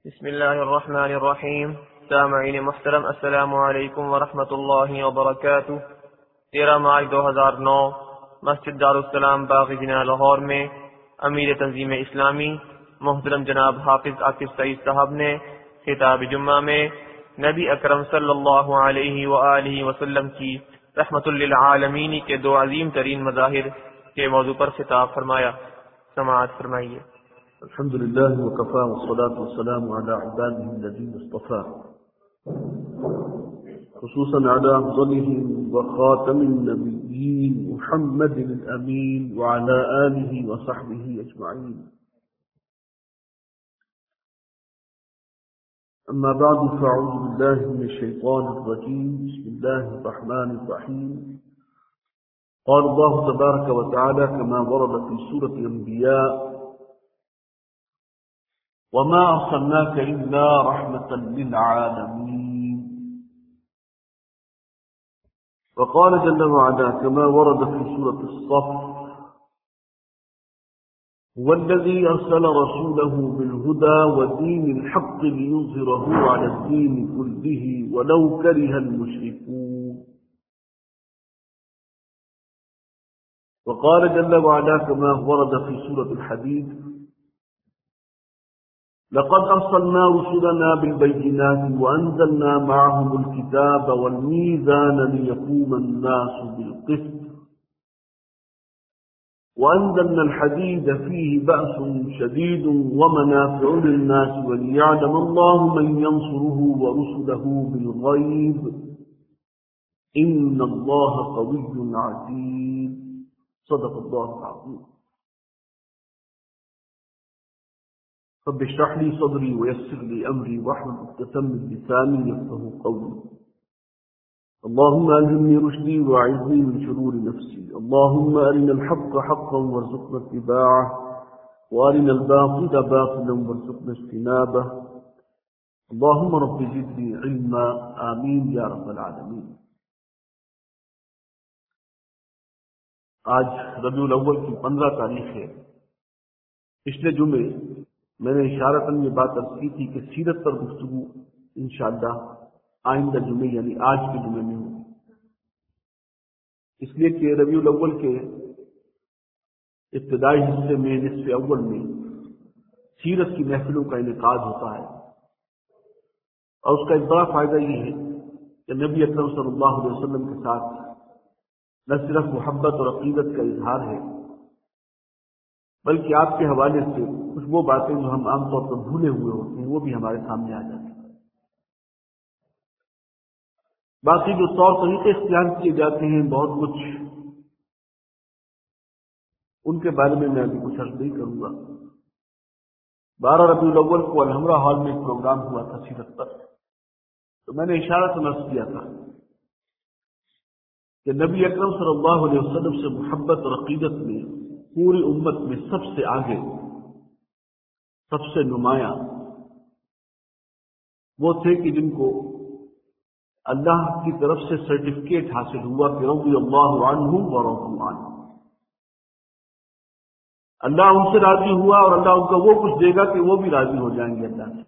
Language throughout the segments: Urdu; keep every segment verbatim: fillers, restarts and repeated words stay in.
بسم اللہ الرحمن الرحیم۔ سامعین محترم، السلام علیکم ورحمۃ اللہ وبرکاتہ۔ تیرہ مارچ دو ہزار نو مسجد دارالسلام باغ جناح لاہور میں امیر تنظیم اسلامی محترم جناب حافظ عاطف سعید صاحب نے خطاب جمعہ میں نبی اکرم صلی اللہ علیہ وآلہ وسلم کی رحمت للعالمین کے دو عظیم ترین مظاہر کے موضوع پر خطاب فرمایا۔ سماعت فرمائیے۔ الحمد لله وكفى والصلاة والسلام على عباده الذين اصطفى، خصوصا على أفضلهم وخاتم النبيين محمد الأمين وعلى آله وصحبه أجمعين. أما بعد، فأعوذ بالله من الشيطان الرجيم. بسم الله الرحمن الرحيم. قال الله تبارك وتعالى كما ورد في سورة الأنبياء: وما أرسلناك إلا رحمة للعالمين. وقال جل وعلا كما ورد في سورة الصف: هو الذي أرسل رسوله بالهدى ودين الحق ليظهره على الدين كله ولو كره المشركون. وقال جل وعلا كما ورد في سورة الحديد: لقد أرسلنا رسلنا بالبينات وأنزلنا معهم الكتاب والميزان ليقوم الناس بالقسط وأنزلنا الحديد فيه بأس شديد ومنافع للناس وليعلم الله من ينصره ورسله بالغيب إن الله قوي عزيز. صدق الله العظيم. رب اشرح لي صدري ويسر لي أمري واحلل عقدة من لساني يفقهوا قولي. اللهم ألهمني رشدي وأعذني من شرور نفسي. اللهم أرنا الحق حقا وارزقنا اتباعه وأرنا الباطل باطلا وارزقنا اجتنابه. اللهم رب زدني علما. آمين يا رب العالمين. آج ربیع الاول کی پندرہ تاریخ ہے۔ پچھلے جمعے میں نے اشارتاً یہ بات عرض کی تھی کہ سیرت پر گفتگو انشاءاللہ آئندہ جمعے یعنی آج کے جمعے میں ہوگی، اس لیے کہ ربیع الاول کے ابتدائی حصے میں نصف اول میں سیرت کی محفلوں کا انعقاد ہوتا ہے، اور اس کا ایک بڑا فائدہ یہ ہے کہ نبی اکرم صلی اللہ علیہ وسلم کے ساتھ نہ صرف محبت اور عقیدت کا اظہار ہے بلکہ آپ کے حوالے سے کچھ وہ باتیں جو ہم عام طور پر بھولے ہوئے ہوتے ہیں وہ بھی ہمارے سامنے آ جاتی ہیں۔ باقی جو طور طریقے اختیار کیے جاتے ہیں بہت کچھ ان کے بارے میں میں ابھی کچھ عرض نہیں کروں گا۔ بارہ ربیع الاول کو الحمرا ہال میں ایک پروگرام ہوا تھا سیرت پر، تو میں نے اشارہ سے عرض کیا تھا کہ نبی اکرم صلی اللہ علیہ وسلم سے محبت اور عقیدت میں پوری امت میں سب سے آگے، سب سے نمایاں وہ تھے کہ جن کو اللہ کی طرف سے سرٹیفکیٹ حاصل ہوا کہ رضی اللہ عنہم ورضوا عنہ، اللہ ان سے راضی ہوا اور اللہ ان کو وہ کچھ دے گا کہ وہ بھی راضی ہو جائیں گے اللہ سے۔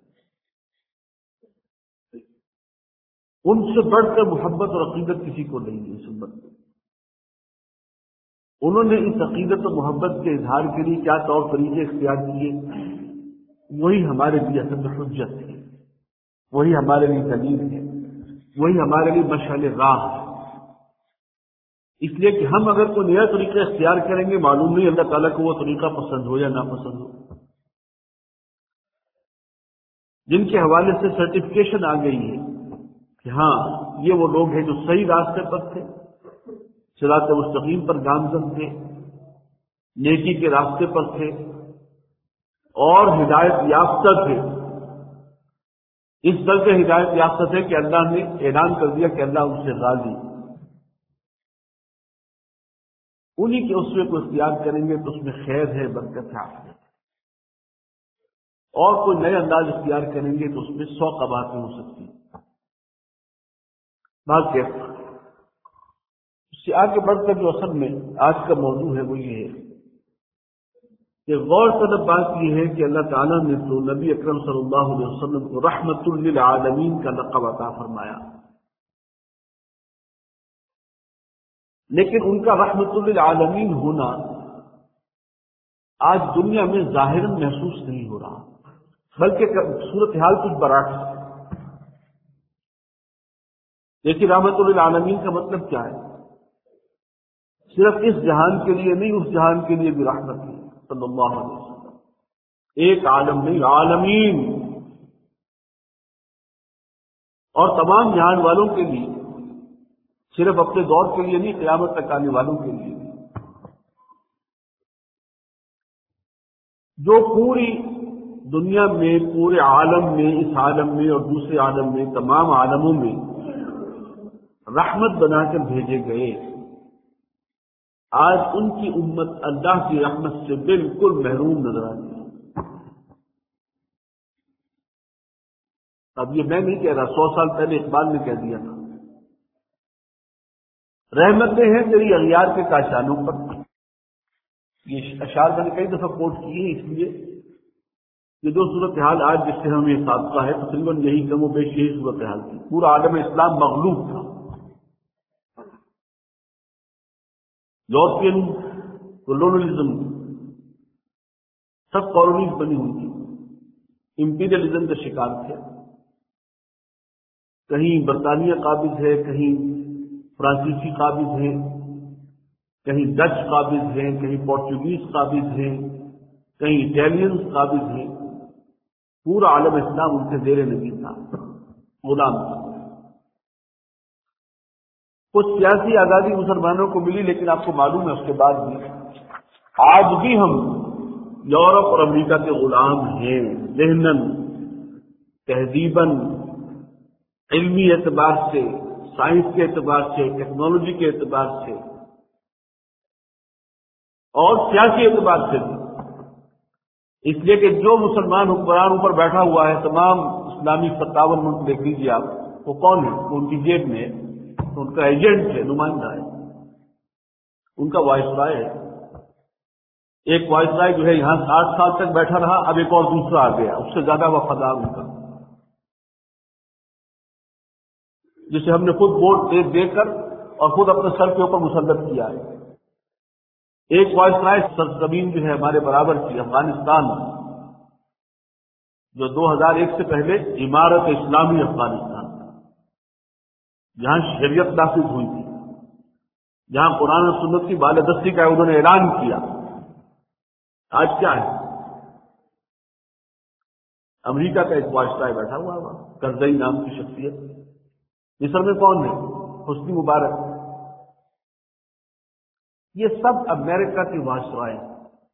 ان سے بڑھ کر محبت اور عقیدت کسی کو نہیں ہے اس امت میں۔ انہوں نے اس عقیدت و محبت کے اظہار کے لیے کیا طور طریقے اختیار کیے، وہی ہمارے لیے اصل میں حجت ہے، وہی ہمارے لیے دلیل ہے، وہی ہمارے لیے مشعل راہ ہے۔ اس لیے کہ ہم اگر کوئی نیا طریقہ اختیار کریں گے، معلوم نہیں اللہ تعالیٰ کو وہ طریقہ پسند ہو یا ناپسند ہو۔ جن کے حوالے سے سرٹیفکیشن آ گئی ہے کہ ہاں یہ وہ لوگ ہیں جو صحیح راستے پر تھے، صراط مستقیم پر گامزن تھے، نیکی کے راستے پر تھے اور ہدایت یافتہ تھے۔ اس درجے ہدایت یافتہ تھے کہ اللہ نے اعلان کر دیا کہ اللہ ان سے راضی۔ انہی کے اسوے کو اختیار کریں گے تو اس میں خیر ہے، برکت ہے، عافیت ہے، اور کوئی نئے انداز اختیار کریں گے تو اس میں سو قباحتیں ہو سکتی ہیں۔ بات کیسے اس سے آگے بڑھ کر جو اصل میں آج کا موضوع ہے وہ یہ ہے کہ غور طلب بات یہ ہے کہ اللہ تعالیٰ نے تو نبی اکرم صلی اللہ علیہ وسلم کو رحمت للعالمین کا لقب عطا فرمایا، لیکن ان کا رحمت للعالمین ہونا آج دنیا میں ظاہراً محسوس نہیں ہو رہا، بلکہ صورتحال کچھ برعکس ہے۔ لیکن رحمت للعالمین کا مطلب کیا ہے؟ صرف اس جہان کے لیے نہیں، اس جہان کے لیے بھی رحمت ہے صلی اللہ علیہ وسلم۔ ایک عالم نہیں، عالمین، اور تمام جہان والوں کے لیے، صرف اپنے دور کے لیے نہیں، قیامت تک آنے والوں کے لیے بھی۔ جو پوری دنیا میں، پورے عالم میں، اس عالم میں اور دوسرے عالم میں، تمام عالموں میں رحمت بنا کر بھیجے گئے، آج ان کی امت اللہ کی رحمت سے بالکل محروم نظر آتی ہے۔ اب یہ میں نہیں کہہ رہا، سو سال پہلے اقبال نے کہہ دیا تھا، رحمتیں ہیں تیری اغیار کے کاشانوں پر۔ یہ اشعار میں نے کئی دفعہ کوٹ کیے ہیں، اس لیے یہ جو صورتحال آج جس سے ہمیں سابقہ ہے، تقریباً یہی کم و بیش یہی صورتحال تھی۔ پورا عالم اسلام مغلوب تھا، یورپین کولونیلزم، سب کالونیز بنی ہوئی تھی، امپیریلزم کا شکار تھے۔ کہیں برطانیہ قابض ہے، کہیں فرانسیسی قابض ہیں، کہیں ڈچ قابض ہیں، کہیں پورچوگیز قابض ہیں، کہیں اٹیلینز قابض ہیں۔ پورا عالم اسلام ان کے زیر نگین تھا، غلام تھا۔ کچھ سیاسی آزادی مسلمانوں کو ملی، لیکن آپ کو معلوم ہے اس کے بعد بھی آج بھی ہم یورپ اور امریکہ کے غلام ہیں، ذہناً، تہذیباً، علمی اعتبار سے، سائنس کے اعتبار سے، ٹیکنالوجی کے اعتبار سے اور سیاسی اعتبار سے بھی۔ اس لیے کہ جو مسلمان حکمران اوپر بیٹھا ہوا ہے، تمام اسلامی ستاون ملک دیکھ لیجیے آپ، وہ کون ہے؟ وہ ان کی جیب میں ہے، ان کا ایجنٹ ہے، نمائندہ ہے، ان کا وائس رائے ہے۔ ایک وائس رائے جو ہے یہاں ساٹھ سال تک بیٹھا رہا، اب ایک اور دوسرا آ گیا، اس سے زیادہ وفادار ان کا، جسے ہم نے خود ووٹ دے دے کر اور خود اپنے سر کے اوپر مسلط کیا ہے۔ ایک وائس رائے سرزمین جو ہے ہمارے برابر کی، افغانستان، جو دو ہزار ایک سے پہلے عمارت اسلامی افغانستان، جہاں شریعت نافذ ہوئی تھی، جہاں قرآن و سنت کی بالادستی کا انہوں نے اعلان کیا، آج کیا ہے؟ امریکہ کا ایک وائس رائے بیٹھا ہوا ہے، کرزئی نام کی شخصیت۔ مصر میں کون ہے؟ حسنی مبارک۔ یہ سب امریکہ کی وائس رائے ہیں۔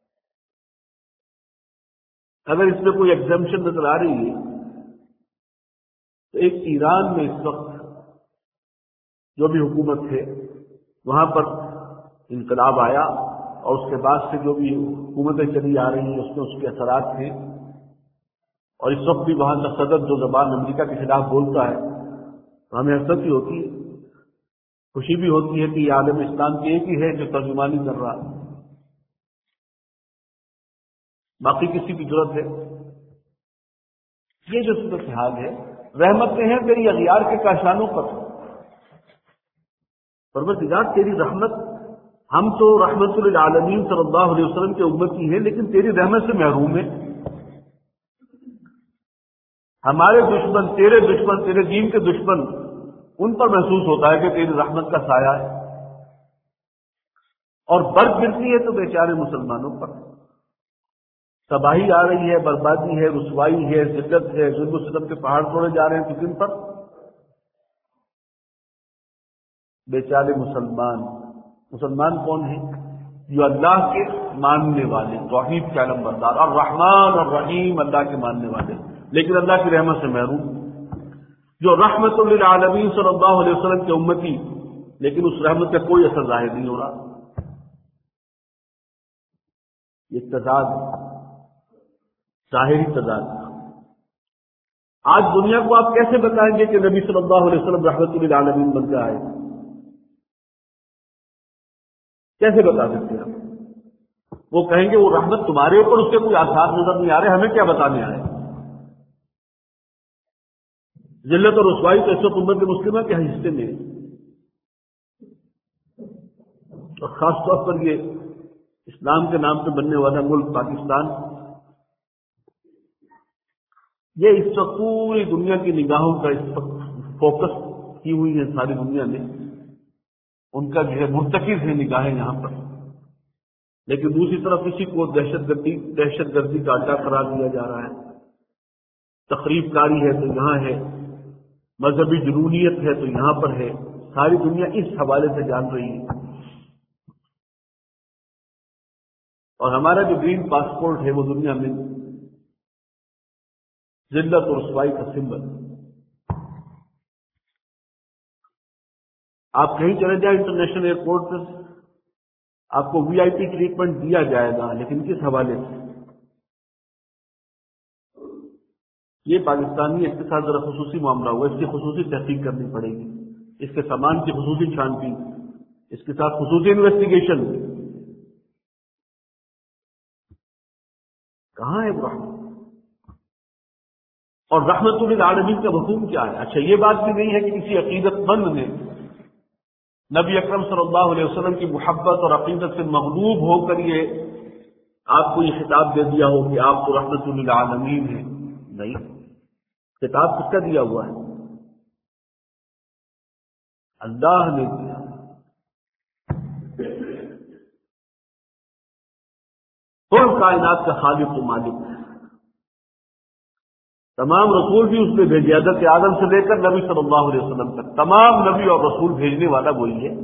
اگر اس میں کوئی ایگزمپشن نظر آ رہی ہے تو ایک ایران میں اس وقت جو بھی حکومت ہے وہاں پر انقلاب آیا، اور اس کے بعد سے جو بھی حکومتیں چلی آ رہی ہیں اس میں اس کے اثرات ہیں، اور اس وقت بھی وہاں کا صدر جو زبان امریکہ کے خلاف بولتا ہے تو ہمیں حسرت ہی ہوتی ہے، خوشی بھی ہوتی ہے کہ یہ عالم اسلام کی ایک ہی ہے جو ترجمانی کر رہا ہے، باقی کسی کی ضرورت ہے؟ یہ جو صورتحال ہے، رحمتیں ہیں تیری اغیار کے کاشانوں پر۔ پروردگار تیری رحمت، ہم تو رحمت للعالمین صلی اللہ علیہ وسلم کے امتی ہیں، لیکن تیری رحمت سے محروم ہیں۔ ہمارے دشمن، تیرے دشمن، تیرے دین کے دشمن، ان پر محسوس ہوتا ہے کہ تیری رحمت کا سایہ ہے، اور برف گرتی ہے تو بیچارے مسلمانوں پر تباہی آ رہی ہے، بربادی ہے، رسوائی ہے، ذلت ہے، ظلم و ستم کے پہاڑ توڑے جا رہے ہیں، تو کن پر؟ بیچارے مسلمان۔ مسلمان کون ہیں؟ جو اللہ کے ماننے والے، توحید کے علم بردار، الرحمن الرحیم، اللہ کے ماننے والے، لیکن اللہ کی رحمت سے محروم۔ جو رحمت للعالمین صلی اللہ علیہ وسلم کے امتی، لیکن اس رحمت کا کوئی اثر ظاہر نہیں ہو رہا۔ یہ تضاد، ظاہری تضاد۔ آج دنیا کو آپ کیسے بتائیں گے کہ نبی صلی اللہ علیہ وسلم رحمت للعالمین بن کے آئے؟ کیسے بتا سکتے ہیں؟ وہ کہیں گے وہ رحمت تمہارے اوپر اس کے کوئی آثار نظر نہیں آ رہے، ہمیں کیا بتانے آئے؟ ذلت اور رسوائی تو اس وقت امت مسلمہ کے حصے میں، اور خاص طور پر یہ اسلام کے نام پہ بننے والا ملک پاکستان، یہ اس وقت پوری دنیا کی نگاہوں کا اس وقت فوکس کی ہوئی ہے، ساری دنیا میں ان کا جو ہے مرتکز ہے نگاہیں یہاں پر. لیکن دوسری طرف اسی کو دہشت گردی دہشت گردی کا اڈا قرار دیا جا رہا ہے. تخریب کاری ہے تو یہاں ہے، مذہبی جنونیت ہے تو یہاں پر ہے. ساری دنیا اس حوالے سے جان رہی ہے. اور ہمارا جو گرین پاسپورٹ ہے وہ دنیا میں ذلت اور رسوائی کا سمبل. آپ کہیں چلے جائیں انٹرنیشنل ایئرپورٹ پر، آپ کو وی آئی پی ٹریٹمنٹ دیا جائے گا، لیکن کس حوالے سے؟ یہ پاکستانی اس کے ساتھ ذرا خصوصی معاملہ ہوا، اس کی خصوصی تحقیق کرنی پڑے گی، اس کے سامان کی خصوصی چھان بین، اس کے ساتھ خصوصی انویسٹیگیشن. کہاں ہے رحمت؟ اور رحمت للعالمین کا مفہوم کیا ہے؟ اچھا یہ بات بھی نہیں ہے کہ کسی عقیدت مند نے نبی اکرم صلی اللہ علیہ وسلم کی محبت اور عقیدت سے مغلوب ہو کر یہ آپ کو یہ خطاب دے دیا ہو کہ آپ تو رحمت للعالمین ہیں. نہیں، خطاب کس کا دیا ہوا ہے؟ اللہ نے دیا. کل کائنات کا خالق و مالک ہے. تمام رسول بھی اس نے بھیجے، حضرت آدم سے لے کر نبی صلی اللہ علیہ وسلم تک تمام نبی اور رسول بھیجنے والا وہی ہے.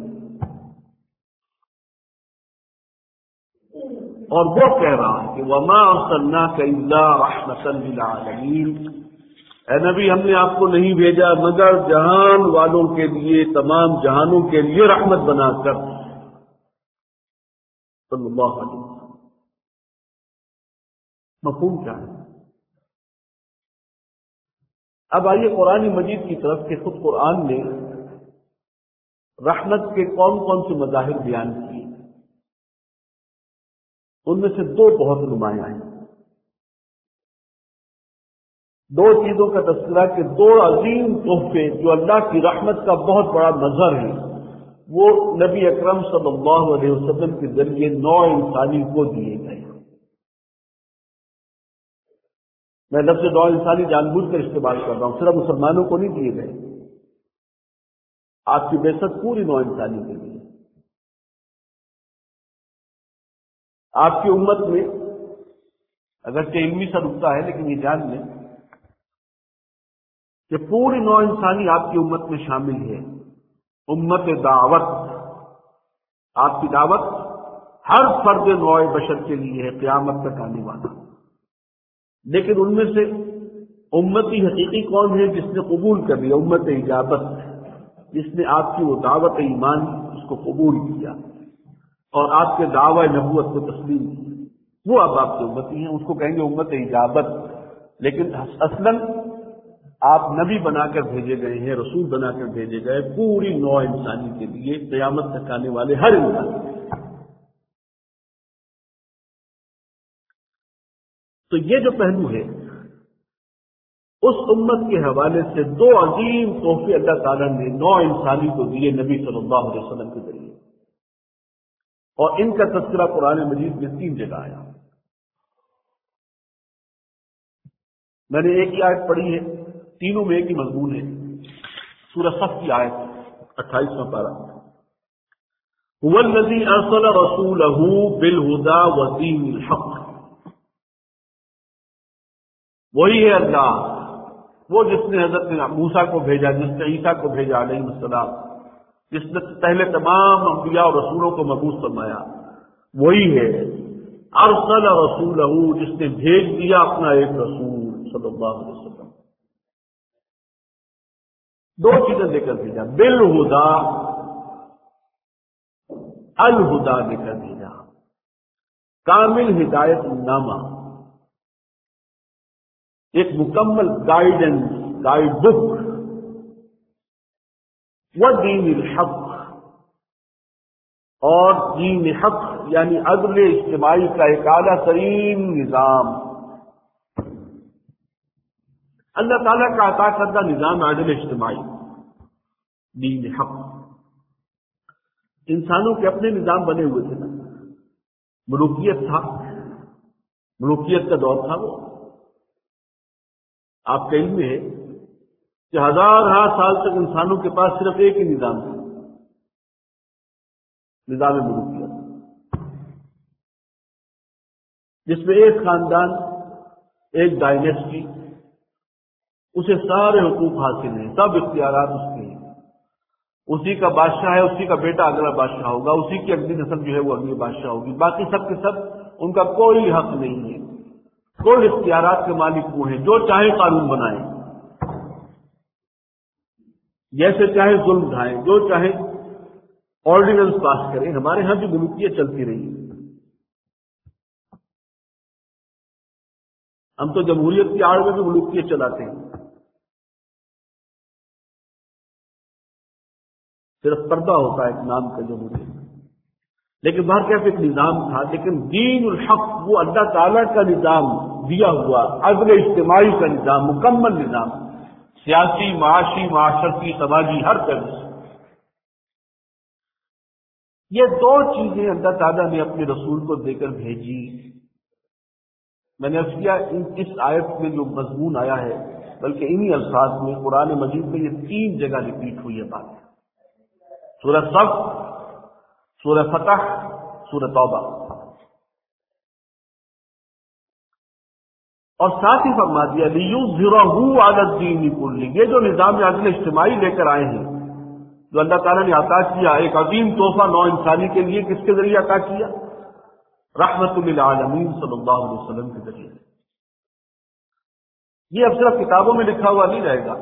اور وہ کہہ رہا ہے کہ وَمَا أَرْسَلْنَاكَ إِلَّا رَحْمَةً لِلْعَالَمِينَ، اے نبی ہم نے آپ کو نہیں بھیجا مگر جہان والوں کے لیے، تمام جہانوں کے لیے رحمت بنا کر. صلی اللہ علیہ وسلم. مفہوم کیا ہے؟ اب آئیے قرآن مجید کی طرف کہ خود قرآن نے رحمت کے کون کون سے مظاہر بیان کیے. ان میں سے دو بہت نمایاں ہیں. دو چیزوں کا تذکرہ کہ دو عظیم تحفے جو اللہ کی رحمت کا بہت بڑا مظہر ہے وہ نبی اکرم صلی اللہ علیہ وسلم کے ذریعے نوع انسانی کو دیے گئے. میں لفظ نوع انسانی جان بوجھ کر استعمال کر رہا ہوں، صرف مسلمانوں کو نہیں دیے گئے. آپ کی بعثت پوری نوع انسانی کے لیے. آپ کی امت میں اگرچہ علمی سا رکتا ہے لیکن یہ جان لیں کہ پوری نوع انسانی آپ کی امت میں شامل ہے. امت دعوت، آپ کی دعوت ہر فرد نوع بشر کے لیے ہے قیامت تک آنے والا. لیکن ان میں سے امتی حقیقی کون ہے؟ جس نے قبول کر لیا، امت اجابت، جس نے آپ کی وہ دعوت ایمان اس کو قبول کیا اور آپ کے دعوی نبوت کو تسلیم کی، وہ اب آپ کی امتی ہیں. اس کو کہیں گے امت اجابت. لیکن اصلاً آپ نبی بنا کر بھیجے گئے ہیں، رسول بنا کر بھیجے گئے پوری نوع انسانی کے لیے، قیامت تک آنے والے ہر انسان. تو یہ جو پہلو ہے اس امت کے حوالے سے دو عظیم تحفے اللہ تعالیٰ نے نوع انسانی کو دیے نبی صلی اللہ علیہ وسلم کے ذریعے، اور ان کا تذکرہ قرآن مجید میں تین جگہ آیا. میں نے ایک ہی آیت پڑھی ہے، تینوں میں ایک ہی مضمون ہے. سورہ صف کی آیت اٹھائیسواں پارہ، هو الذی ارسل رسولہ بالہدی ودین الحق. وہی ہے اللہ، وہ جس نے حضرت موسیٰ کو بھیجا، جس نے عیسیٰ کو بھیجا علیہ السلام، جس نے پہلے تمام انبیاء اور رسولوں کو مبعوث فرمایا. وہی ہے ارسل رسولہ، جس نے بھیج دیا اپنا ایک رسول صلی اللہ علیہ وسلم. دو چیزیں لے کر بھیجا، بالہدا، الہدا لے کر بھیجا، کامل ہدایت نامہ، ایک مکمل گائیڈنس، گائیڈ بک، ودین الحق، اور دین حق یعنی عدل اجتماعی کا ایک اعلیٰ ترین نظام، اللہ تعالیٰ کا عطا کردہ نظام عدل اجتماعی، دین حق۔ انسانوں کے اپنے نظام بنے ہوئے تھے نا، ملوکیت تھا، ملوکیت کا دور تھا وہ۔ آپ کا علم ہے کہ ہزار ہزار سال تک انسانوں کے پاس صرف ایک ہی نظام تھا، نظام ملوکیت، جس میں ایک خاندان، ایک ڈائنیسٹی، اسے سارے حقوق حاصل ہیں، سب اختیارات اس کے ہیں، اسی کا بادشاہ ہے، اسی کا بیٹا اگلا بادشاہ ہوگا، اسی کی اگلی نسل جو ہے وہ اگلی بادشاہ ہوگی، باقی سب کے سب ان کا کوئی حق نہیں ہے، کوئی اختیارات کے مالک وہ ہیں، جو چاہے قانون بنائیں، جیسے چاہے ظلم ڈھائیں، جو چاہے آرڈیننس پاس کریں۔ ہمارے ہاں بھی ملوکیت چلتی رہی، ہم تو جمہوریت کی آڑ میں بھی ملوکیت چلاتے ہیں، صرف پردہ ہوتا ہے ایک نام کا جمہوریت، لیکن باہر کیسے ایک نظام تھا۔ لیکن دین الحق وہ اللہ تعالیٰ کا نظام دیا ہوا عدل اجتماعی کا نظام، مکمل نظام، سیاسی، معاشی، معاشرتی، سماجی، ہر طرح سے۔ یہ دو چیزیں اللہ تعالیٰ نے اپنے رسول کو دے کر بھیجی۔ میں نے عرض کیا اس آیت میں جو مضمون آیا ہے، بلکہ انہی الفاظ میں قرآن مجید میں یہ تین جگہ ریپیٹ ہوئی ہے بات، سورہ صف، سورہ فتح، سورہ توبہ، اور ساتھ ہی فرما دیا لِيُظْهِرَهُ عَلَى الدِّينِ كُلِّهِ۔ یہ جو نظام عدل اجتماعی لے کر آئے ہیں، جو اللہ تعالیٰ نے عطا کیا، ایک عظیم تحفہ نو انسانی کے لیے، کس کے ذریعے عطا کیا؟ رحمت للعالمین صلی اللہ علیہ وسلم کے ذریعے۔ یہ اب صرف کتابوں میں لکھا ہوا نہیں رہے گا،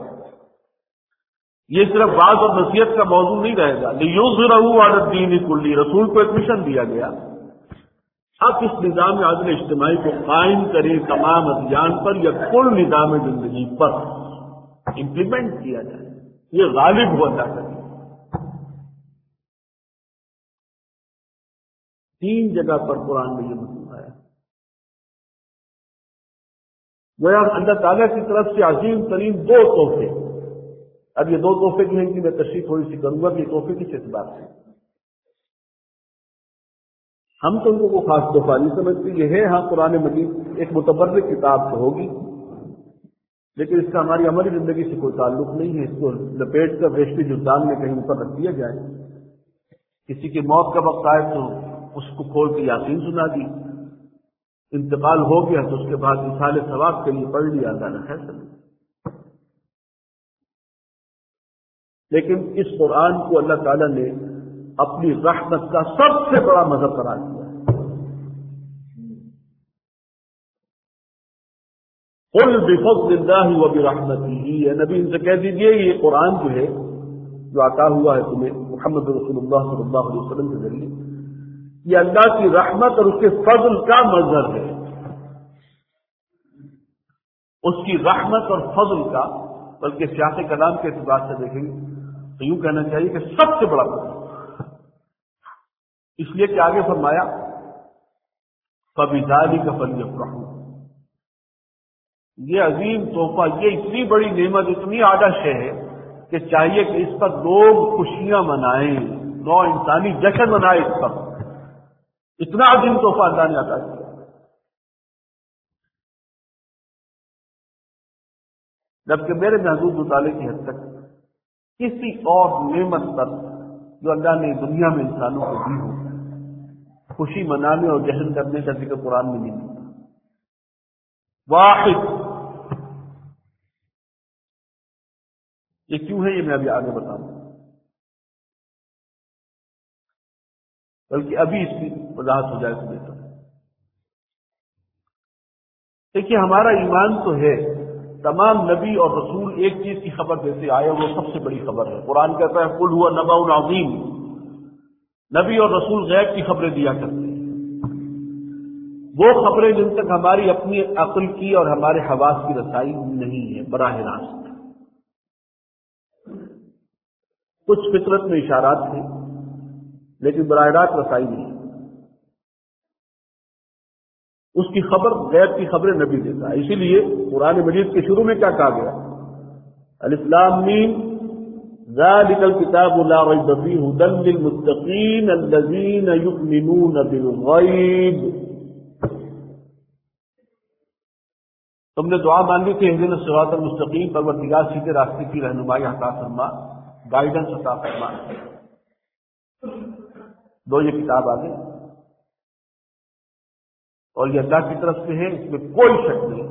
یہ صرف وعظ اور نصیحت کا موضوع نہیں رہے گا۔ لِيُظْهِرَهُ عَلَى الدِّينِ كُلِّهِ، رسول کو ایک مشن دیا گیا، اب اس نظام عدل اجتماعی کو قائم کریں تمام ادیان پر یا کل نظام زندگی پر امپلیمنٹ کیا جائے، یہ غالب ہوا جاتا ہے۔ تین جگہ پر قرآن میں یہ مضمون آیا، گویا اللہ تعالیٰ کی طرف سے عظیم ترین دو تحفے۔ اب یہ دو تحفے جو ہیں ان کی میں تشریح تھوڑی سی کروں گا کہ یہ تحفے کس اعتبار سے، ہم تو ان کو کوئی خاص تحفہ نہیں سمجھتے، یہ ہے ہاں قرآن مجید ایک متبرک کتاب تو ہوگی، لیکن اس کا ہماری عملی زندگی سے کوئی تعلق نہیں ہے، اس کو لپیٹ کر ریشمی جردان میں کہیں اوپر رکھ دیا جائے، کسی کی موت کا وقت آئے تو اس کو کھول کے یاسین سنا دی، انتقال ہو گیا تو اس کے بعد مثال ثواب کے لیے پڑھ لیا جانا ہے سب۔ لیکن اس قرآن کو اللہ تعالیٰ نے اپنی رحمت کا سب سے بڑا مذہب قرار دیا۔ قل بفضل اللہ وبرحمتہ، اے نبی ان سے کہہ دیجیے یہ قرآن جو ہے جو عطا ہوا ہے تمہیں محمد رسول اللہ صلی اللہ علیہ وسلم کے ذریعے، یہ اللہ کی رحمت اور اس کے فضل کا مظہر ہے، اس کی رحمت اور فضل کا، بلکہ سیاق کلام کے اعتبار سے دیکھیں گے تو یوں کہنا چاہیے کہ سب سے بڑا فضل، اس لیے کہ آگے فرمایا فَبِذَلِكَ فَلْيَفْرَحُوا، یہ عظیم تحفہ، یہ اتنی بڑی نعمت، اتنی اعلیٰ شے ہے کہ چاہیے کہ اس پر لوگ خوشیاں منائیں، نو انسانی جشن منائے اس پر، اتنا عظیم تحفہ اللہ نے عطا کیا۔ جبکہ میرے محدود مطالعے کی حد تک کسی اور نعمت پر جو اللہ نے دنیا میں انسانوں کو دی ہو، خوشی منانے اور جشن کرنے کا ذکر قرآن میں نہیں ملتا۔ واحد، یہ کیوں ہے یہ میں ابھی آگے بتاؤں، بلکہ ابھی اس کی وضاحت ہو جائے تو بہتر ہے۔ دیکھیے ہمارا ایمان تو ہے، تمام نبی اور رسول ایک چیز کی خبر دیتے آئے، وہ سب سے بڑی خبر ہے۔ قرآن کہتا ہے قل هو نبأ عظیم، نبی اور رسول غیب کی خبریں دیا کرتے ہیں، وہ خبریں جن تک ہماری اپنی عقل کی اور ہمارے حواس کی رسائی نہیں ہے براہ راست۔ کچھ فطرت میں اشارات ہیں، لیکن براہ راست رسائی نہیں. اس کی خبر غیب کی خبریں نبی دیتا ہے. اسی لیے قرآن مجید کے شروع میں کیا کہا گیا؟ الف لام میم ذالک الکتاب لا ریب فیہ ھدی للمتقین الذین یؤمنون بالغیب. تم نے دعا مانگی کہ اہدنا الصراط المستقیم، پروردگار سیدھے راستے کی رہنمائی عطا فرما، گائیڈنس عطا فرما. دو یہ کتاب آ گئی اور یہ اللہ کی طرف سے ہے، اس میں کوئی شک نہیں،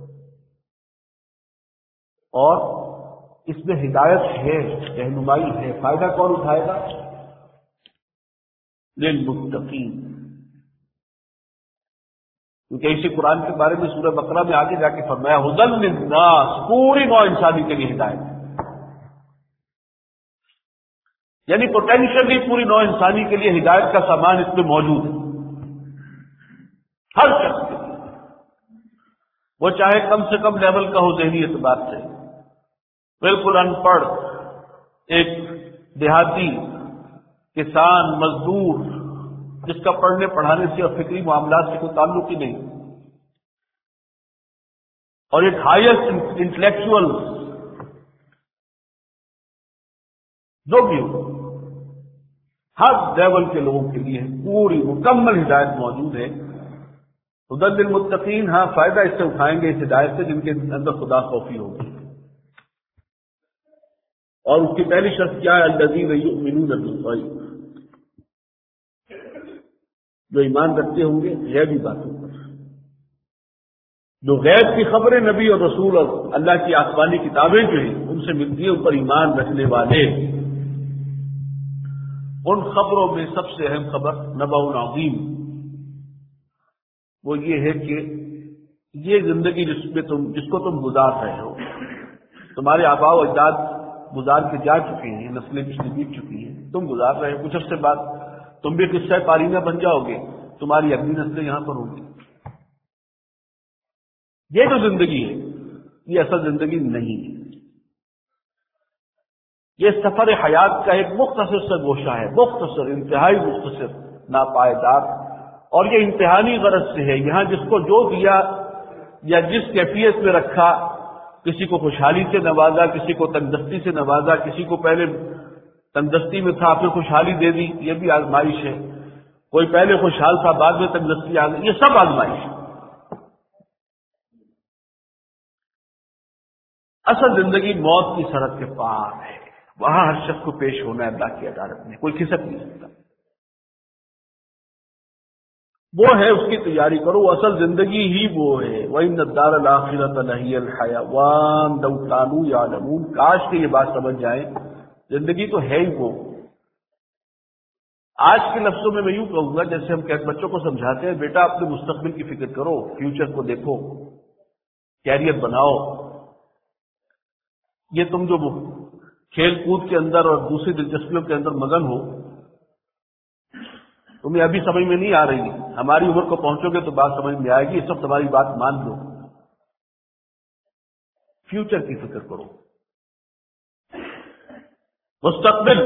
اور اس میں ہدایت ہے، رہنمائی ہے. فائدہ کون اٹھائے گا؟ للمتقین. کیونکہ اسی قرآن کے بارے میں سورہ بقرہ میں آگے جا کے فرمایا ھدی للناس، پوری نوع انسانی کے لیے ہدایت، یعنی پوٹینشلی پوری نوع انسانی کے لیے ہدایت کا سامان اس میں موجود ہے. ہر شخص کے لیے، وہ چاہے کم سے کم لیول کا ہو ذہنی اعتبار سے، بالکل ان پڑھ، ایک دیہاتی، کسان، مزدور، جس کا پڑھنے پڑھانے سے اور فکری معاملات سے کوئی تعلق ہی نہیں، اور ایک ہائیسٹ انٹلیکچوئل، جو بھی ہو، ہر لیول کے لوگوں کے لیے پوری مکمل ہدایت موجود ہے. ھدی للمتقین. ہاں فائدہ اس سے اٹھائیں گے، اس ہدایت سے، جن کے اندر خدا خوفی ہوگی. اور اس کی پہلی شرط کیا ہے؟ الذین یؤمنون بالغیب، جو ایمان رکھتے ہوں گے غیبی باتوں پر، جو غیب کی خبریں نبی اور رسول اور اللہ کی آسمانی کتابیں جو ہیں ان سے ملتی ہیں، ان پر ایمان رکھنے والے. ان خبروں میں سب سے اہم خبر نبأ عظیم، وہ یہ ہے کہ یہ زندگی جس میں تم جس کو تم گزار رہے ہو، تمہارے آباء و اجداد گزار کے جا چکے ہیں، نسلیں پچھلی بیت چکی ہیں، تم گزار رہے ہو. کچھ عرصے بعد تم بھی قصہ پارینہ بن جاؤ گے، تمہاری اگلی نسلیں یہاں پر ہوں گی. یہ جو زندگی ہے یہ اصل زندگی نہیں ہے. یہ سفر حیات کا ایک مختصر سا گوشہ ہے، مختصر، انتہائی مختصر، ناپائیدار، اور یہ امتحانی غرض سے ہے. یہاں جس کو جو دیا یا جس کیفیت میں رکھا، کسی کو خوشحالی سے نوازا، کسی کو تندرستی سے نوازا، کسی کو پہلے تندرستی میں تھا پھر خوشحالی دے دی، یہ بھی آزمائش ہے. کوئی پہلے خوشحال تھا بعد میں تندرستی آ گئی، یہ سب آزمائش ہے. اصل زندگی موت کی سرحد کے پار ہے، وہاں ہر شخص کو پیش ہونا ہے اللہ کی عدالت میں، کوئی کھسک نہیں سکتا. وہ ہے، اس کی تیاری کرو. اصل زندگی ہی وہ ہے. وَإِنَّ الدَّارَ الْآخِرَةَ لَهِيَ الْحَيَوَانُ لَوْ كَانُوا يَعْلَمُونَ. کاش کہ یہ بات سمجھ جائیں، زندگی تو ہے ہی وہ. آج کے لفظوں میں میں یوں کہوں گا، جیسے ہم بچوں کو سمجھاتے ہیں، بیٹا اپنے مستقبل کی فکر کرو، فیوچر کو دیکھو، کیریئر بناؤ. یہ تم جو کھیل کود کے اندر اور دوسری دلچسپیوں کے اندر مگن ہو، تمہیں ابھی سمجھ میں نہیں آ رہی. ہماری عمر کو پہنچو گے تو بات سمجھ میں آئے گی. یہ سب تمہاری بات مان لو. فیوچر کی فکر کرو، مستقبل.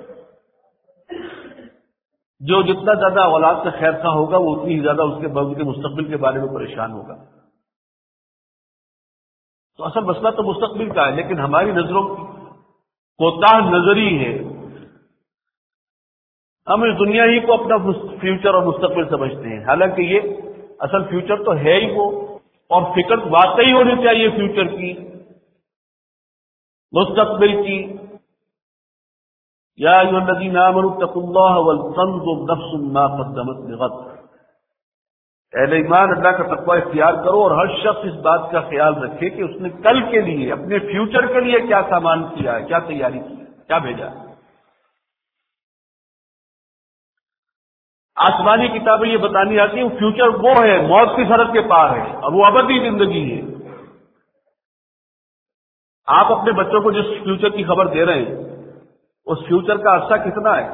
جو جتنا زیادہ اولاد کا خیر خواہ ہوگا وہ اتنی ہی زیادہ اس کے ان کے مستقبل کے بارے میں پریشان ہوگا. تو اصل مسئلہ تو مستقبل کا ہے، لیکن ہماری نظروں کی کوتاہ نظری ہے. ہم اس دنیا ہی کو اپنا فیوچر اور مستقبل سمجھتے ہیں، حالانکہ یہ اصل فیوچر تو ہے ہی وہ. اور فکر واقعی ہونی چاہیے فیوچر کی، مستقبل کی. یا ایھا الذین آمنوا اتقوا اللہ ولتنظر نفس ما قدمت لغد. اہل ایمان اللہ کا تقوی اختیار کرو، اور ہر شخص اس بات کا خیال رکھے کہ اس نے کل کے لیے، اپنے فیوچر کے لیے کیا سامان کیا ہے، کیا تیاری کی ہے، کیا بھیجا ہے. آسمانی کتابیں یہ بتانی آتی ہیں فیوچر وہ ہے، موت کی سرحد کے پار ہے، اور وہ ابدی زندگی ہے. آپ اپنے بچوں کو جس فیوچر کی خبر دے رہے ہیں، اس فیوچر کا عرصہ کتنا ہے؟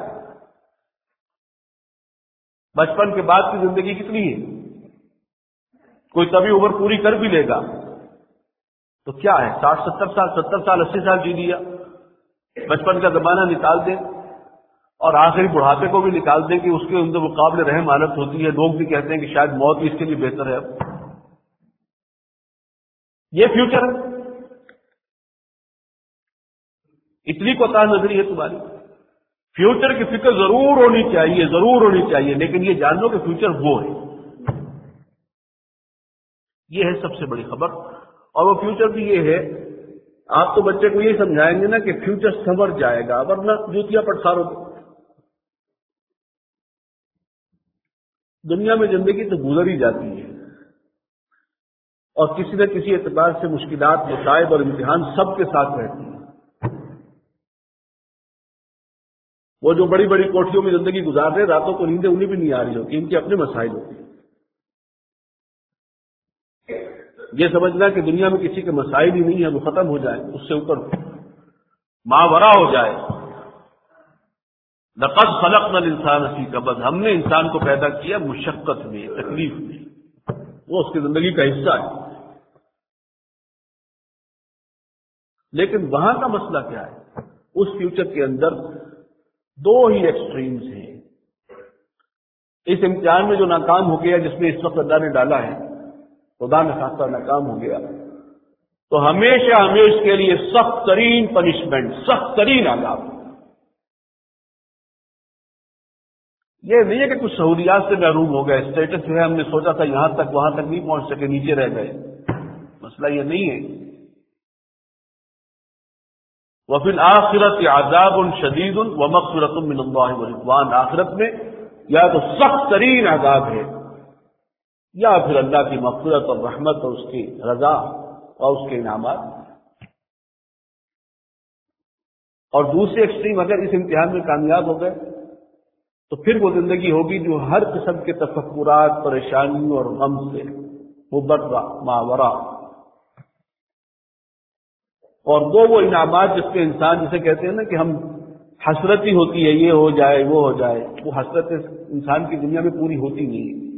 بچپن کے بعد کی زندگی کتنی ہے؟ کوئی تبھی عمر پوری کر بھی لے گا تو کیا ہے، ساٹھ ستر سال ستر سال اسی سال جی لیا. بچپن کا زمانہ نکال دیں اور آخری بڑھاپے کو بھی نکال دیں کہ اس کے اندر وہ قابل رحم حالت ہوتی ہے، لوگ بھی کہتے ہیں کہ شاید موت ہی اس کے لیے بہتر ہے. اب یہ فیوچر ہے. اتنی کوتاہ نظری ہے تمہاری. فیوچر کی فکر ضرور ہونی چاہیے، ضرور ہونی چاہیے، لیکن یہ جان لو کہ فیوچر وہ ہے. یہ ہے سب سے بڑی خبر. اور وہ فیوچر بھی یہ ہے، آپ تو بچے کو یہ سمجھائیں گے نا کہ فیوچر سنور جائے گا، ورنہ جوتیاں پٹسارو. دنیا میں زندگی تو گزر ہی جاتی ہے، اور کسی نہ کسی اعتبار سے مشکلات، مصائب اور امتحان سب کے ساتھ رہتی ہیں. وہ جو بڑی بڑی کوٹھیوں میں زندگی گزار رہے، راتوں کو نیندیں انہیں بھی نہیں آ رہی ہوتی، ان کے اپنے مسائل ہوتے ہیں. یہ سمجھنا کہ دنیا میں کسی کے مسائل ہی نہیں ہے، وہ ختم ہو جائے، اس سے اوپر ماورا ہو جائے. لقد خلقنا الانسان فی کبد، ہم نے انسان کو پیدا کیا مشقت میں، تکلیف میں، وہ اس کی زندگی کا حصہ ہے. لیکن وہاں کا مسئلہ کیا ہے؟ اس فیوچر کے اندر دو ہی ایکسٹریمز ہیں. اس امتحان میں جو ناکام ہو گیا، جس میں اس وقت اللہ نے ڈالا ہے، خدا نے خاصہ ناکام ہو گیا، تو ہمیشہ ہمیشہ کے لیے سخت ترین پنشمنٹ، سخت ترین عذاب. یہ نہیں ہے کہ کچھ سہولیات سے محروم ہو گئے، اسٹیٹس جو ہے ہم نے سوچا تھا یہاں تک، وہاں تک نہیں پہنچ سکے، نیچے رہ گئے. مسئلہ یہ نہیں ہے. وفی الآخرۃ عذاب شدید ومغفرۃ من اللہ ورضوان، آخرت میں یا تو سخت ترین عذاب ہے، یا پھر اللہ کی مغفرت اور رحمت اور اس کی رضا اور اس کے انعامات. اور دوسرے ایکسٹریم اگر اس امتحان میں کامیاب ہو گئے تو پھر وہ زندگی ہوگی جو ہر قسم کے تفکرات، پریشانیوں اور غم سے مبرہ، ماورا. اور وہ وہ انعامات جس کے انسان جسے کہتے ہیں نا کہ ہم حسرت ہی ہوتی ہے، یہ ہو جائے وہ ہو جائے، وہ حسرت انسان کی دنیا میں پوری ہوتی نہیں ہے.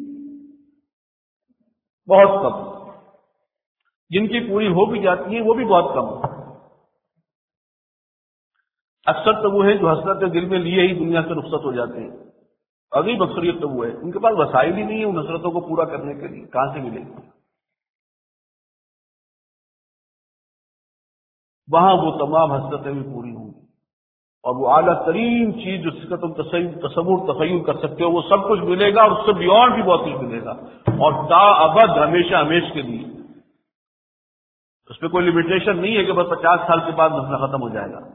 بہت کم. جن کی پوری ہو بھی جاتی ہے وہ بھی بہت کم. اکثر تو وہ ہیں جو حسرت دل میں لیے ہی دنیا سے رخصت ہو جاتے ہیں. عظیم اکثریت تو وہ ہے ان کے پاس وسائل ہی نہیں ہے ان حسرتوں کو پورا کرنے کے لیے. کہاں سے ملے گی؟ وہاں وہ تمام حسرتیں بھی پوری ہوں گی، اور وہ اعلیٰ ترین چیز جس کا تم تصور تخیل کر سکتے ہو وہ سب کچھ ملے گا، اور اس سے بیونڈ بھی بہت کچھ ملے گا، اور تا ابد ہمیشہ ہمیش کے لیے. اس پہ کوئی لمیٹیشن نہیں ہے کہ بس پچاس سال کے بعد مسئلہ ختم ہو جائے گا.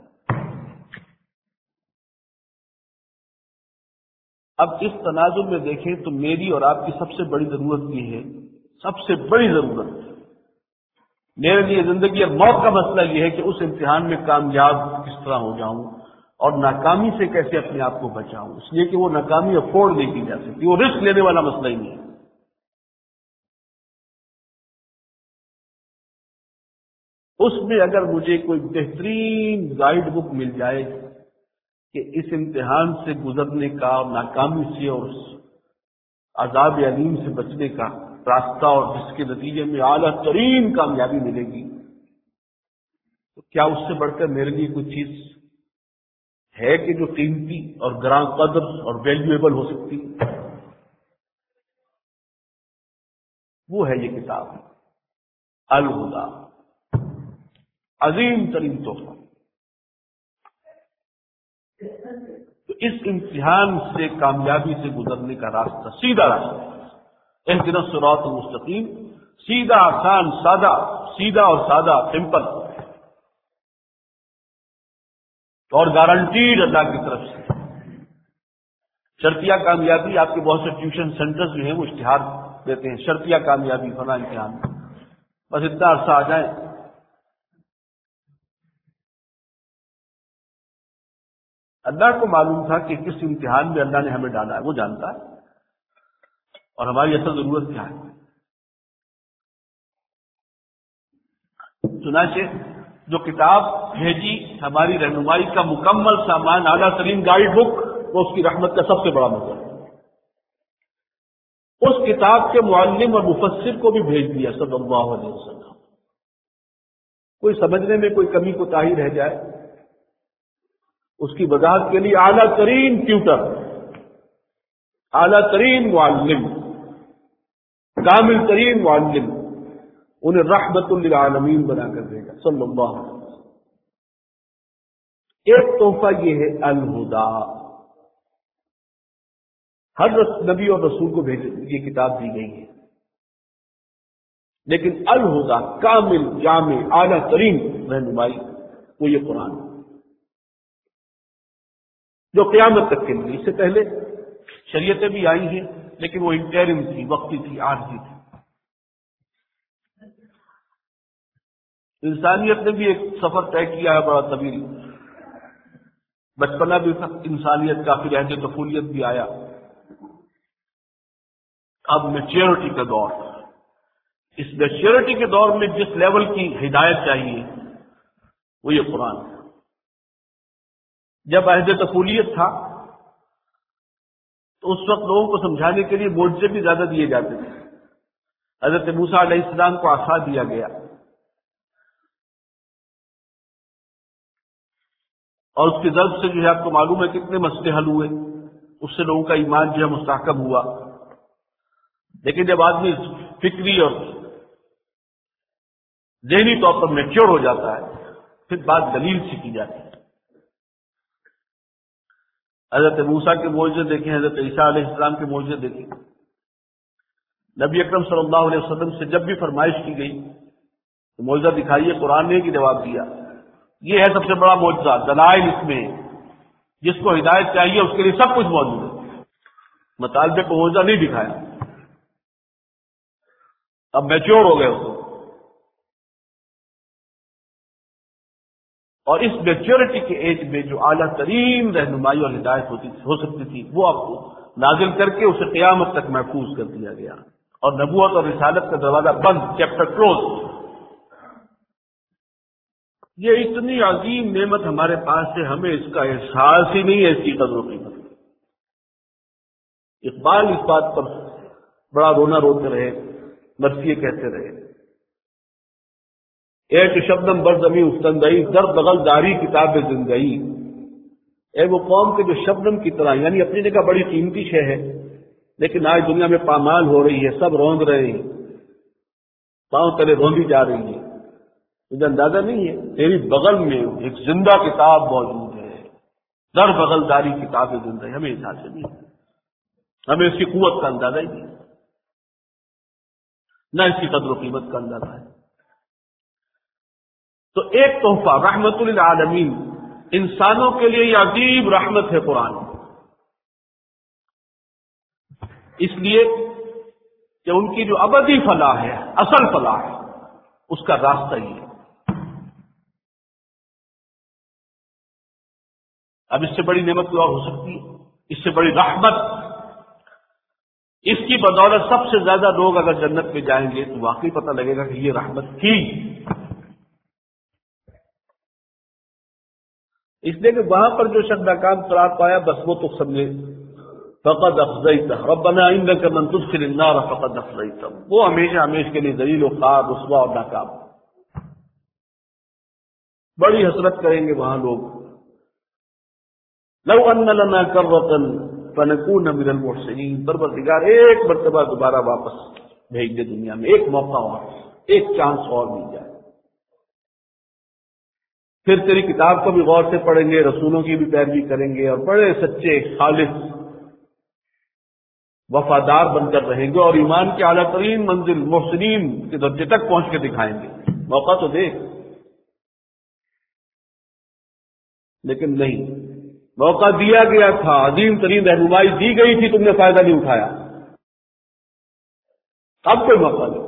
اب اس تناظر میں دیکھیں تو میری اور آپ کی سب سے بڑی ضرورت یہ ہے، سب سے بڑی ضرورت میرے لیے زندگی اور موت کا مسئلہ یہ ہے کہ اس امتحان میں کامیاب کس طرح ہو جاؤں اور ناکامی سے کیسے اپنے آپ کو بچاؤں. اس لیے کہ وہ ناکامی افورڈ نہیں کی جا سکتی، وہ رسک لینے والا مسئلہ ہی نہیں ہے. اس میں اگر مجھے کوئی بہترین گائیڈ بک مل جائے کہ اس امتحان سے گزرنے کا اور ناکامی سے اور عذاب علیم سے بچنے کا راستہ، اور جس کے نتیجے میں اعلیٰ ترین کامیابی ملے گی، تو کیا اس سے بڑھ کر میرے لیے کوئی چیز ہے کہ جو قیمتی اور گراں قدر اور ویلیویبل ہو سکتی؟ وہ ہے یہ کتاب الہدیٰ، عظیم ترین تحفہ. تو اس امتحان سے کامیابی سے گزرنے کا راستہ سیدھا راستہ ہے. اہدنا الصراط المستقیم، سیدھا، آسان، سادہ، سیدھا اور سادہ، سمپل، اور گارنٹیڈ اللہ کی طرف سے. شرطیہ کامیابی، آپ کے بہت سے ٹیوشن سینٹرز جو ہیں وہ اشتہار دیتے ہیں، شرطیہ کامیابی فلاں امتحان، بس اتنا عرصہ آ جائیں. اللہ کو معلوم تھا کہ کس امتحان میں اللہ نے ہمیں ڈالا ہے، وہ جانتا ہے، اور ہماری اصل ضرورت کیا ہے. چنانچہ جو کتاب بھیجی ہماری رہنمائی کا مکمل سامان، اعلیٰ ترین گائیڈ بک، وہ اس کی رحمت کا سب سے بڑا مظہر ہے. اس کتاب کے معلم اور مفسر کو بھی بھیج دیا صلی اللہ علیہ وسلم. کوئی سمجھنے میں کوئی کمی کوتاہی رہ جائے اس کی وضاحت کے لیے اعلیٰ ترین ٹیوٹر، اعلیٰ ترین معلم، کامل ترین معلم، انہیں رحمت للعالمین بنا کر دے گا صلی اللہ علیہ وسلم۔ ایک تحفہ یہ ہے الہدا، ہر نبی اور رسول کو بھیج یہ کتاب دی گئی ہے، لیکن الہدا کامل جامع اعلیٰ ترین رہنمائی وہ یہ قرآن ہے جو قیامت تک کے لیے، اس سے پہلے شریعتیں بھی آئی ہیں لیکن وہ انٹرم تھی، وقتی تھی، عارضی تھی۔ انسانیت نے بھی ایک سفر طے کیا ہے بڑا طویل، بچپنا بھی تھا انسانیت کا، پھر عہد طفولیت بھی آیا، اب میچیورٹی کا دور۔ اس میچیورٹی کے دور میں جس لیول کی ہدایت چاہیے وہ یہ قرآن ہے۔ جب عہد طفولیت تھا تو اس وقت لوگوں کو سمجھانے کے لیے معجزے بھی زیادہ دیے جاتے تھے۔ حضرت موسیٰ علیہ السلام کو عصا دیا گیا اور اس کے ضرب سے جو ہے آپ کو معلوم ہے کتنے مسئلے حل ہوئے، اس سے لوگوں کا ایمان جو ہے مستحکم ہوا۔ لیکن جب آدمی فکری اور ذہنی طور پر میچور ہو جاتا ہے پھر بات دلیل سے کی جاتی ہے۔ حضرت موسیٰ کے معجزے دیکھیں، حضرت عیسیٰ علیہ السلام کے معجزے دیکھیں۔ نبی اکرم صلی اللہ علیہ وسلم سے جب بھی فرمائش کی گئی تو معجزہ دکھائیے، قرآن نے ہی جواب دیا یہ ہے سب سے بڑا معجزہ، دلائل اس میں، جس کو ہدایت چاہیے اس کے لیے سب کچھ موجود ہے۔ مطالبے کو معجزہ نہیں دکھایا، اب میچور ہو گئے اس کو، اور اس میچورٹی کے ایج میں جو اعلیٰ ترین رہنمائی اور ہدایت ہوتی ہو سکتی تھی وہ آپ کو نازل کر کے اسے قیامت تک محفوظ کر دیا گیا، اور نبوت اور رسالت کا دروازہ بند، چیپٹر کلوز۔ یہ اتنی عظیم نعمت ہمارے پاس ہے، ہمیں اس کا احساس ہی نہیں ہے اس کی قدر و قیمت۔ اقبال اس بات پر بڑا رونا روتے رہے، مرثیے کہتے رہے، ایک شبنم برزمی افتندئی در بغل داری کتاب زندگی۔ اے وہ قوم کے جو شبنم کی طرح، یعنی اپنی جگہ بڑی قیمتی شے ہے لیکن آج دنیا میں پامال ہو رہی ہے، سب روند رہے ہیں، پاؤں تلے روندی جا رہی ہے، مجھے اندازہ نہیں ہے تیری بغل میں ایک زندہ کتاب موجود ہے، در بغل داری کتاب زندگی۔ ہمیں احساس نہیں ہے، ہمیں اس کی قوت کا اندازہ ہی نہیں، نہ اس کی قدر و قیمت کا اندازہ ہے۔ تو ایک تحفہ رحمت للعالمین، انسانوں کے لیے یہ عظیم رحمت ہے قرآن، اس لیے کہ ان کی جو ابدی فلاح ہے، اصل فلاح ہے، اس کا راستہ ہی ہے۔ اب اس سے بڑی نعمت کوئی اور ہو سکتی ہے؟ اس سے بڑی رحمت؟ اس کی بدولت سب سے زیادہ لوگ اگر جنت میں جائیں گے تو واقعی پتہ لگے گا کہ یہ رحمت تھی، اس لیے کہ وہاں پر جو شخص ناکام قرار پایا بس وہ تو سمجھے فقد افضیتہ ربنا انک من تدخل النار فقد افضیتہ، وہ ہمیشہ ہمیشہ کے لیے ذلیل و خوار، رسوا اور ناکام۔ بڑی حسرت کریں گے وہاں لوگ، لو ان لنا کرۃ فنکون من المحسنین، پروردگار ایک مرتبہ دوبارہ واپس بھیج دے دنیا میں، ایک موقع اور، ایک چانس اور مل جائے، پھر تیری کتاب کو بھی غور سے پڑھیں گے، رسولوں کی بھی پیروی کریں گے اور بڑے سچے خالص وفادار بن کر رہیں گے، اور ایمان کے اعلیٰ ترین منزل محسنین کے درجے تک پہنچ کے دکھائیں گے۔ موقع تو دے، لیکن نہیں، موقع دیا گیا تھا، عظیم ترین رہنمائی دی گئی تھی، تم نے فائدہ نہیں اٹھایا، اب کوئی موقع نہیں۔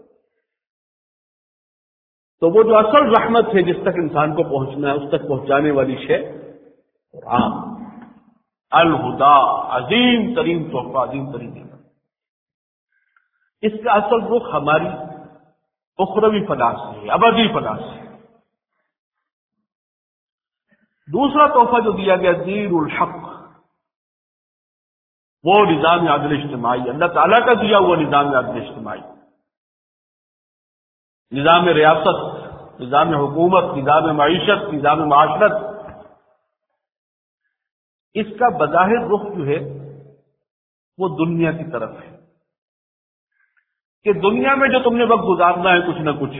تو وہ جو اصل رحمت ہے جس تک انسان کو پہنچنا ہے، اس تک پہنچانے والی شے قرآن، الہدا، عظیم ترین تحفہ، عظیم ترین نعمت۔ اس کا اصل رخ ہماری اخروی فلاح سے ہے، ابدی فلاح سے۔ دوسرا تحفہ جو دیا گیا دین الحق، وہ نظام عدل اجتماعی، اللہ تعالیٰ کا دیا ہوا نظام عدل اجتماعی، نظام ریاست، نظام حکومت، نظام معیشت، نظام معاشرت، اس کا بظاہر رخ جو ہے وہ دنیا کی طرف ہے کہ دنیا میں جو تم نے وقت گزارنا ہے کچھ نہ کچھ،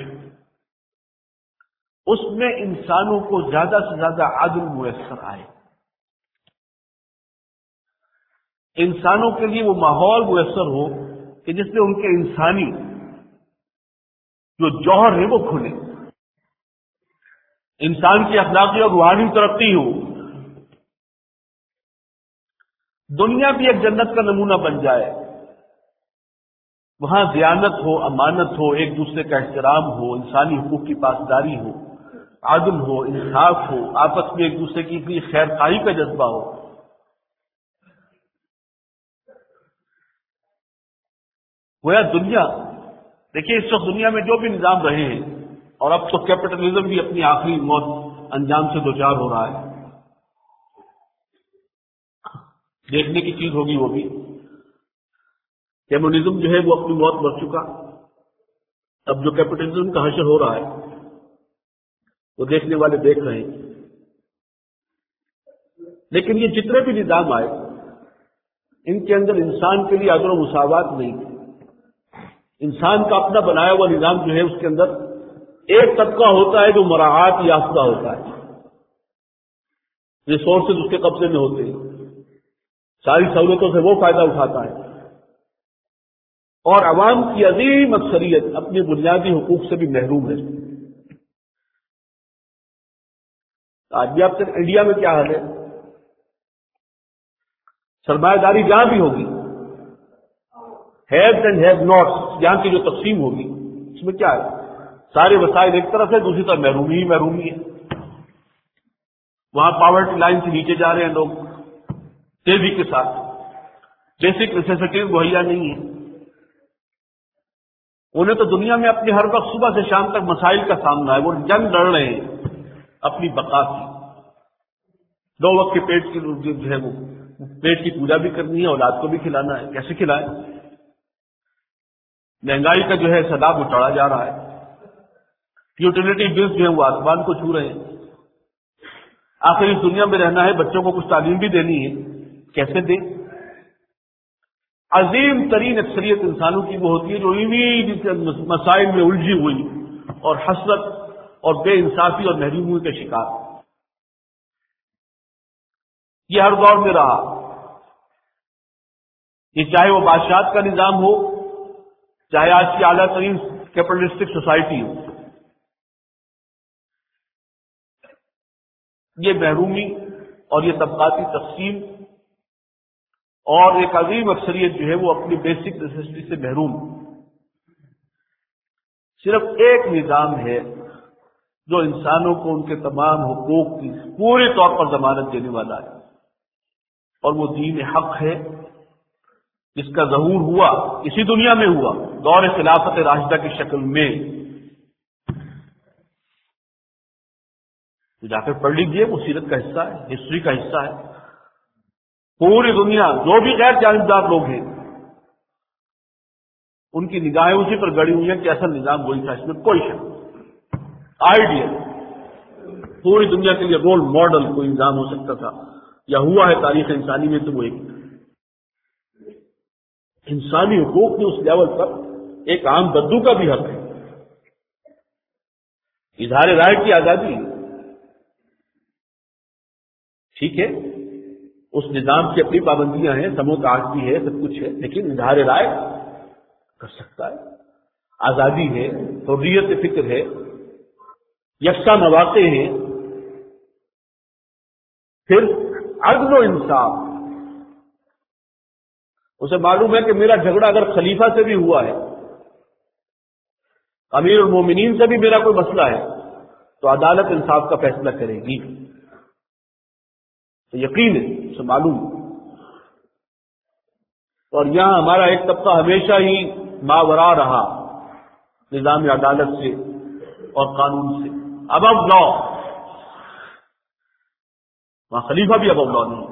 اس میں انسانوں کو زیادہ سے زیادہ عدل میسر آئے، انسانوں کے لیے وہ ماحول میسر ہو کہ جس میں ان کے انسانی جو جوہر ہے وہ کھلے، انسان کی اخلاقی اور روحانی ترقی ہو، دنیا بھی ایک جنت کا نمونہ بن جائے، وہاں دیانت ہو، امانت ہو، ایک دوسرے کا احترام ہو، انسانی حقوق کی پاسداری ہو، عدل ہو، انصاف ہو، آپس میں ایک دوسرے کی اتنی خیر خواہی کا جذبہ ہو۔ گویا دنیا، دیکھیے اس وقت دنیا میں جو بھی نظام رہے ہیں، اور اب تو کیپٹلزم بھی اپنی آخری موت انجام سے دوچار ہو رہا ہے، دیکھنے کی چیز ہوگی وہ بھی، کمیونزم جو ہے وہ اپنی موت مر چکا، اب جو کیپٹلزم کا حشر ہو رہا ہے وہ دیکھنے والے دیکھ رہے ہیں۔ لیکن یہ جتنے بھی نظام آئے ان کے اندر انسان کے لیے عدل و مساوات نہیں تھی، انسان کا اپنا بنایا ہوا نظام جو ہے اس کے اندر ایک طبقہ ہوتا ہے جو مراعات یافتہ ہوتا ہے، ریسورسز اس کے قبضے میں ہوتے ہیں، ساری سہولتوں سے وہ فائدہ اٹھاتا ہے، اور عوام کی عظیم اکثریت اپنے بنیادی حقوق سے بھی محروم ہے۔ آج بھی آپ سے انڈیا میں کیا حال ہے؟ سرمایہ داری جہاں بھی ہوگی، ہیوز اینڈ ہیو ناٹس یہاں کی جو تقسیم ہوگی اس میں کیا ہے؟ سارے وسائل ایک طرف ہے، دوسری طرف محرومی ہی محرومی ہے، وہاں پاورٹی لائن سے نیچے جا رہے ہیں لوگ تیزی کے ساتھ، بیسک نیسیسٹیز مہیا نہیں ہے، انہیں تو دنیا میں اپنے ہر وقت صبح سے شام تک مسائل کا سامنا ہے، وہ جنگ لڑ رہے ہیں اپنی بقا کی، دو وقت کے پیٹ کی جو ہے وہ پیٹ کی پوجا بھی کرنی ہے، اولاد کو بھی کھلانا ہے، کیسے کھلائے؟ مہنگائی کا جو ہے سداب اٹھایا جا رہا ہے، یوٹیلیٹی بلز جو ہیں وہ آسمان کو چھو رہے ہیں، آخر اس دنیا میں رہنا ہے، بچوں کو کچھ تعلیم بھی دینی ہے، کیسے دیں؟ عظیم ترین اکثریت انسانوں کی وہ ہوتی ہے جو انہی مسائل میں الجھی ہوئی اور حسرت اور بے انصافی اور محرومی کے شکار، یہ ہر دور میں رہا، یہ چاہے وہ بادشاہت کا نظام ہو، چاہے آج کی اعلیٰ ترین کیپٹلسٹک سوسائٹی ہو، یہ محرومی اور یہ طبقاتی تقسیم اور ایک عظیم اکثریت جو ہے وہ اپنی بیسک نیسیسٹی سے محروم، صرف ایک نظام ہے جو انسانوں کو ان کے تمام حقوق کی پورے طور پر ضمانت دینے والا ہے، اور وہ دین حق ہے، جس کا ظہور ہوا اسی دنیا میں ہوا دور خلافت راشدہ کی شکل میں، تو جا کر پڑھ لیجیے، وہ سیرت کا حصہ ہے، ہسٹری کا حصہ ہے، پوری دنیا جو بھی غیر جانبدار لوگ ہیں ان کی نگاہیں اسی پر گڑی ہوئی ہیں کہ اصل نظام وہی تھا، اس میں کوئی شک، آئیڈیل پوری دنیا کے لیے رول ماڈل کوئی نظام ہو سکتا تھا یا ہوا ہے تاریخ انسانی میں تو وہ ایک انسانی حقوق کے اس لیول پر ایک عام بدو کا بھی حق ہے، اظہار رائے کی آزادی، ٹھیک ہے اس نظام کی اپنی پابندیاں ہیں، سمو تعاقی ہے، سب کچھ ہے، لیکن اظہار رائے کر سکتا ہے، آزادی ہے، حریت فکر ہے، یکساں مواقع ہیں، پھر عدل و انصاف، اسے معلوم ہے کہ میرا جھگڑا اگر خلیفہ سے بھی ہوا ہے، امیر المومنین سے بھی میرا کوئی مسئلہ ہے، تو عدالت انصاف کا فیصلہ کرے گی، تو یقین ہے اسے معلوم ہے۔ اور یہاں ہمارا ایک طبقہ ہمیشہ ہی ماورا رہا نظام عدالت سے اور قانون سے، ابو لا، وہاں خلیفہ بھی ابو لا نہیں،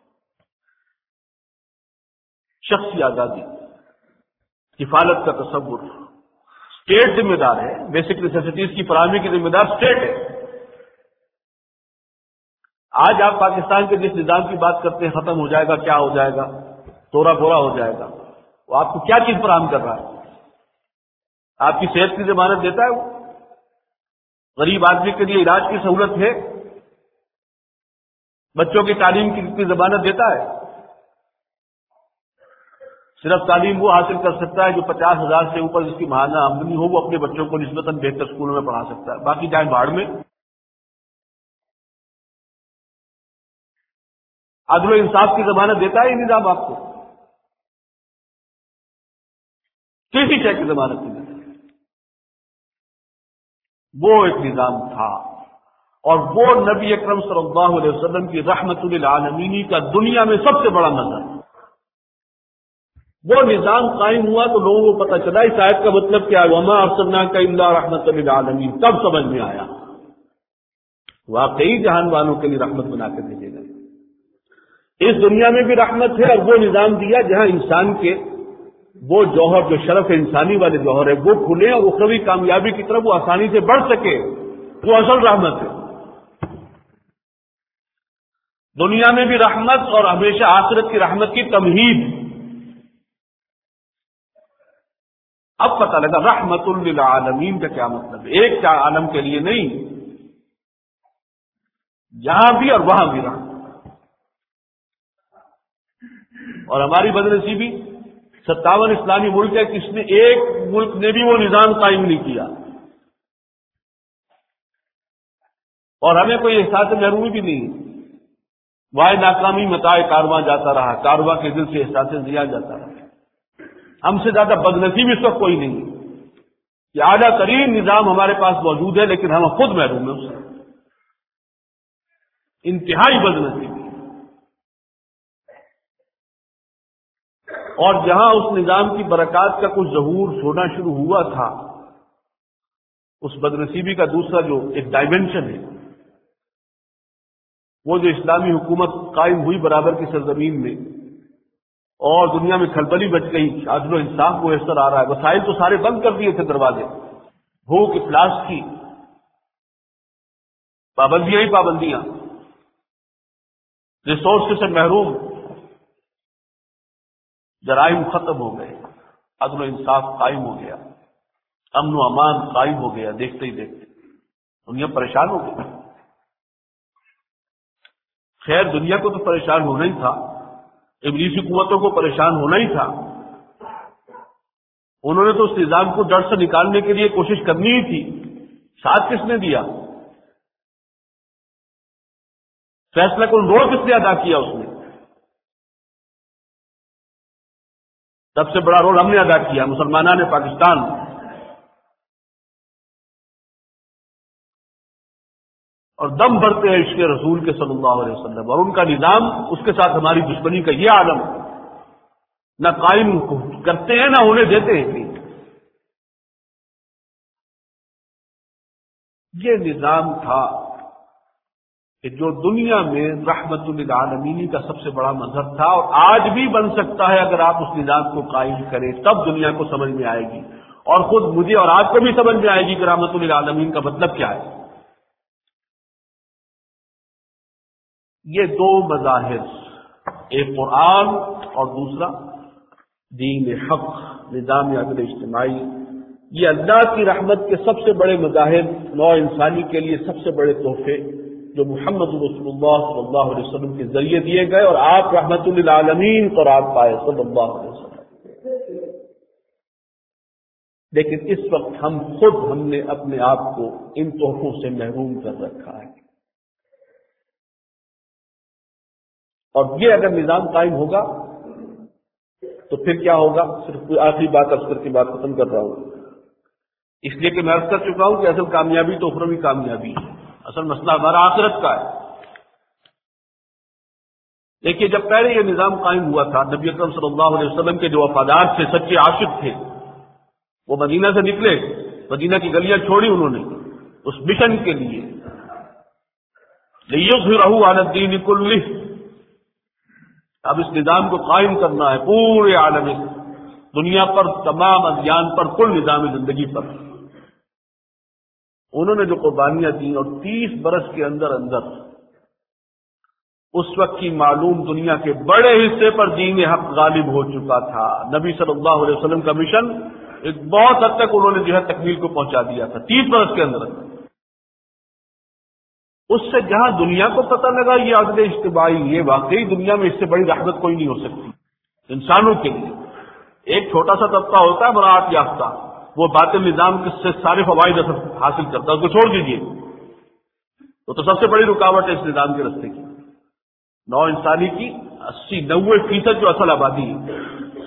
شخصی آزادی، کفالت کا تصور، اسٹیٹ ذمہ دار ہے، بیسک نیسیسٹیز کی فراہمی کی ذمہ دار اسٹیٹ ہے، آج آپ پاکستان کے جس نظام کی بات کرتے ہیں ختم ہو جائے گا، کیا ہو جائے گا، تورا بورا ہو جائے گا، وہ آپ کو کیا چیز فراہم کر رہا ہے؟ آپ کی صحت کی ضمانت دیتا ہے وہ؟ غریب آدمی کے لیے علاج کی سہولت ہے؟ بچوں کی تعلیم کی ضمانت دیتا ہے؟ صرف تعلیم وہ حاصل کر سکتا ہے جو پچاس ہزار سے اوپر جس کی ماہانہ آمدنی ہو، وہ اپنے بچوں کو نسبتاً بہتر اسکولوں میں پڑھا سکتا ہے، باقی جائیں بھاڑ میں۔ عدل و انصاف کی ضمانت دیتا ہے یہ نظام آپ کو؟ کسی شے کی ضمانت نہیں دیتا۔ وہ ایک نظام تھا، اور وہ نبی اکرم صلی اللہ علیہ وسلم کی رحمت للعالمین کا دنیا میں سب سے بڑا نظر۔ وہ نظام قائم ہوا تو لوگوں کو پتہ چلا اس آیت کا مطلب کیا ہے، وما ارسلناک الا رحمت للعالمین، تب سمجھ میں آیا واقعی جہان والوں کے لیے رحمت بنا کے بھیجے گئے۔ اس دنیا میں بھی رحمت ہے، اور وہ نظام دیا جہاں انسان کے وہ جوہر جو شرف انسانی والے جوہر ہے وہ کھلے اور اخروی کامیابی کی طرف وہ آسانی سے بڑھ سکے، وہ اصل رحمت ہے۔ دنیا میں بھی رحمت اور ہمیشہ آخرت کی رحمت کی تمہید۔ اب پتہ لگا رحمت للعالمین کا کیا مطلب ہے، ایک چار عالم کے لیے نہیں، یہاں بھی اور وہاں بھی رحمت۔ اور ہماری بدنصیبی ستاون اسلامی ملک ہے، کس نے ایک ملک نے بھی وہ نظام قائم نہیں کیا، اور ہمیں کوئی احساس محرومی بھی نہیں، وائے ناکامی متاع کارواں جاتا رہا، کارواں کے دل سے احساس ضیاء جاتا رہا۔ ہم سے زیادہ بدنصیب اس وقت کوئی نہیں کہ اعلیٰ ترین نظام ہمارے پاس موجود ہے لیکن ہم خود محروم ہیں اس سے، انتہائی بدنصیبی۔ اور جہاں اس نظام کی برکات کا کچھ ظہور ہونا شروع ہوا تھا، اس بدنصیبی کا دوسرا جو ایک ڈائمینشن ہے، وہ جو اسلامی حکومت قائم ہوئی برابر کی سرزمین میں، اور دنیا میں کھلبلی بچ گئی، عدل و انصاف میسر آ رہا ہے، وسائل تو سارے بند کر دیے تھے دروازے، بھوک افلاس کی، پابندیاں ہی پابندیاں، ریسورس سے محروم، جرائم ختم ہو گئے، عدل و انصاف قائم ہو گیا، امن و امان قائم ہو گیا، دیکھتے ہی دیکھتے دنیا پریشان ہو گئی۔ خیر دنیا کو تو پریشان ہونا ہی تھا، ابلیسی قوتوں کو پریشان ہونا ہی تھا، انہوں نے تو اس نظام کو جڑ سے نکالنے کے لیے کوشش کرنی ہی تھی، ساتھ کس نے دیا؟ فیصلہ کن رول کس نے ادا کیا؟ اس نے سب سے بڑا رول ہم نے ادا کیا، مسلمانان پاکستان۔ اور دم بھرتے ہیں عشق رسول کے صلی اللہ علیہ وسلم، اور ان کا نظام، اس کے ساتھ ہماری دشمنی کا یہ عالم نہ قائم کرتے ہیں نہ ہونے دیتے ہیں۔ یہ نظام تھا کہ جو دنیا میں رحمت للعالمین کا سب سے بڑا مظہر تھا، اور آج بھی بن سکتا ہے اگر آپ اس نظام کو قائم کریں، تب دنیا کو سمجھ میں آئے گی، اور خود مجھے اور آپ کو بھی سمجھ میں آئے گی کہ رحمت للعالمین کا مطلب کیا ہے۔ یہ دو مظاہر، ایک قرآن اور دوسرا دین حق، نظام عدل اجتماعی، یہ اللہ کی رحمت کے سب سے بڑے مظاہر، نوع انسانی کے لیے سب سے بڑے تحفے جو محمد رسول اللہ صلی اللہ علیہ وسلم کے ذریعے دیے گئے، اور آپ رحمت للعالمین قرار پائے صلی اللہ علیہ وسلم۔ لیکن اس وقت ہم خود ہم نے اپنے آپ کو ان تحفوں سے محروم کر رکھا ہے، اور یہ اگر نظام قائم ہوگا تو پھر کیا ہوگا؟ صرف کوئی آخری بات عرض کر کے بات ختم کر رہا ہوں، اس لیے کہ میں عرض کر چکا ہوں کہ اصل کامیابی تو اخروی کامیابی ہے، اصل مسئلہ ہمارا آخرت کا ہے۔ دیکھیے جب پہلے یہ نظام قائم ہوا تھا، نبی اکرم صلی اللہ علیہ وسلم کے جو وفادار تھے، سچے عاشق تھے، وہ مدینہ سے نکلے، مدینہ کی گلیاں چھوڑی انہوں نے اس مشن کے لیے، لِيُظْهِرَهُ عَلَى الدِّينِ كُلِّهِ، اب اس نظام کو قائم کرنا ہے پورے عالم دنیا پر، تمام ادیان پر، کل نظام زندگی پر۔ انہوں نے جو قربانیاں دیں، اور تیس برس کے اندر اندر اس وقت کی معلوم دنیا کے بڑے حصے پر دین حق غالب ہو چکا تھا. نبی صلی اللہ علیہ وسلم کا مشن ایک بہت حد تک انہوں نے جو ہے تکمیل کو پہنچا دیا تھا تیس برس کے اندر. اس سے جہاں دنیا کو پتہ لگا یہ عدل اجتماعی، یہ واقعی دنیا میں اس سے بڑی رحمت کوئی نہیں ہو سکتی انسانوں کے لیے. ایک چھوٹا سا طبقہ ہوتا ہے براعت یافتہ، وہ باطل نظام سے سارے فوائد حاصل کرتا ہے، اس کو چھوڑ دیجیے، وہ تو سب سے بڑی رکاوٹ ہے اس نظام کے راستے کی. نو انسانی کی اسی نوے فیصد جو اصل آبادی ہے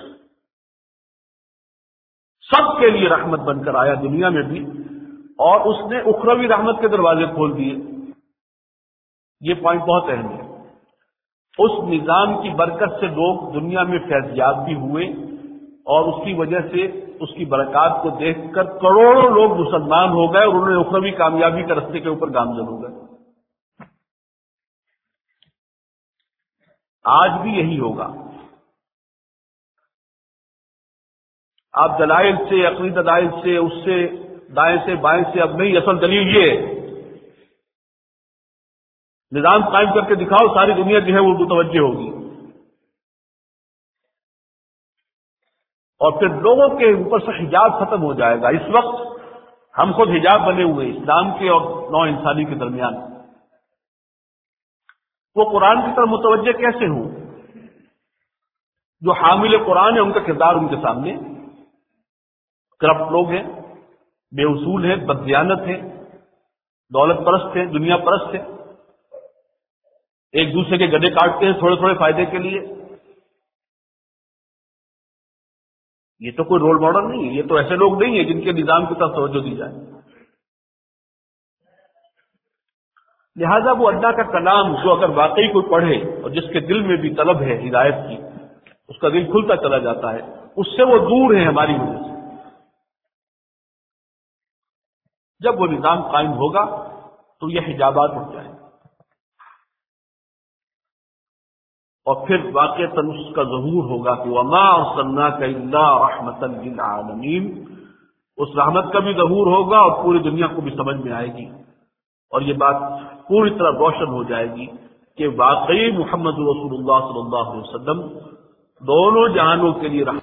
سب کے لیے رحمت بن کر آیا دنیا میں بھی، اور اس نے اخروی رحمت کے دروازے کھول دیے. یہ پوائنٹ بہت اہم ہے. اس نظام کی برکت سے لوگ دنیا میں فیضیاب بھی ہوئے، اور اس کی وجہ سے اس کی برکات کو دیکھ کر کروڑوں لوگ مسلمان ہو گئے اور انہوں نے اخروی کامیابی کے راستے کے اوپر گامزن ہو گئے. آج بھی یہی ہوگا. آپ دلائل سے، عقلی دلائل سے، اس سے دائیں سے بائیں سے اب نہیں، اصل دلیل یہ ہے نظام قائم کر کے دکھاؤ، ساری دنیا جو ہے وہ متوجہ ہوگی. اور پھر لوگوں کے اوپر سے حجاب ختم ہو جائے گا. اس وقت ہم خود حجاب بنے ہوئے اسلام کے اور نو انسانی کے درمیان. وہ قرآن کی طرف متوجہ کیسے ہوں؟ جو حامل قرآن ہے ان کا کردار ان کے سامنے کرپٹ لوگ ہیں، بے اصول ہیں، بددیانت ہیں، دولت پرست ہیں، دنیا پرست ہیں، ایک دوسرے کے گدے کاٹتے ہیں تھوڑے تھوڑے فائدے کے لیے. یہ تو کوئی رول ماڈل نہیں ہے. یہ تو ایسے لوگ نہیں ہیں جن کے نظام کی طرف توجہ دی جائے. لہذا وہ اللہ کا کلام جو اگر واقعی کوئی پڑھے اور جس کے دل میں بھی طلب ہے ہدایت کی، اس کا دل کھلتا چلا جاتا ہے. اس سے وہ دور ہے ہماری وجہ سے. جب وہ نظام قائم ہوگا تو یہ حجابات اٹھ جائیں گے، اور پھر واقعتاً اس کا ظہور ہوگا کہ وما ارسلناک الا رحمتا للعالمین. اس رحمت کا بھی ظہور ہوگا اور پوری دنیا کو بھی سمجھ میں آئے گی، اور یہ بات پوری طرح روشن ہو جائے گی کہ واقعی محمد رسول اللہ صلی اللہ علیہ وسلم دونوں جہانوں کے لیے رحمت